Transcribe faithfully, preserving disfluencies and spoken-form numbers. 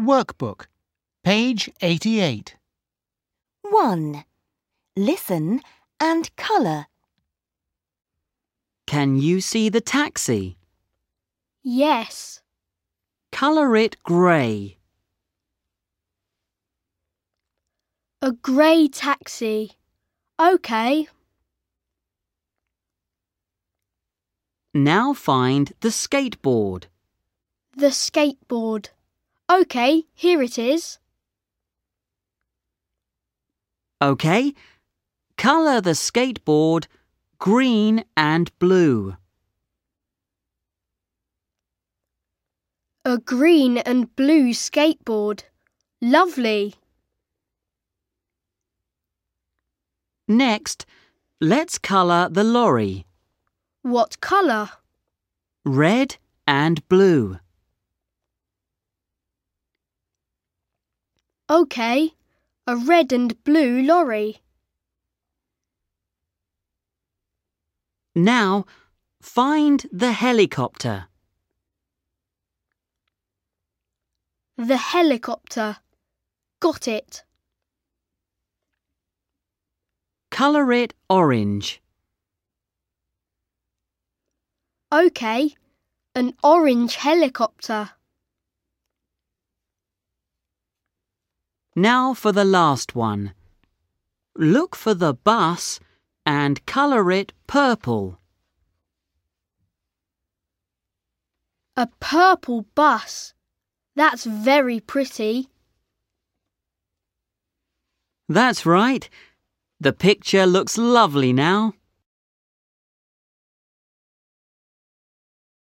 Workbook, page eighty-eight. one. Listen and colour. Can you see the taxi? Yes. Colour it grey. A grey taxi. OK. Now find the skateboard. The skateboard. OK, here it is. OK. Colour the skateboard green and blue. A green and blue skateboard. Lovely. Next, let's colour the lorry. What colour? Red and blue. OK, a red and blue lorry. Now, find the helicopter. The helicopter. Got it. Colour it orange. OK, an orange helicopter. Now for the last one. Look for the bus and colour it purple. A purple bus. That's very pretty. That's right. The picture looks lovely now.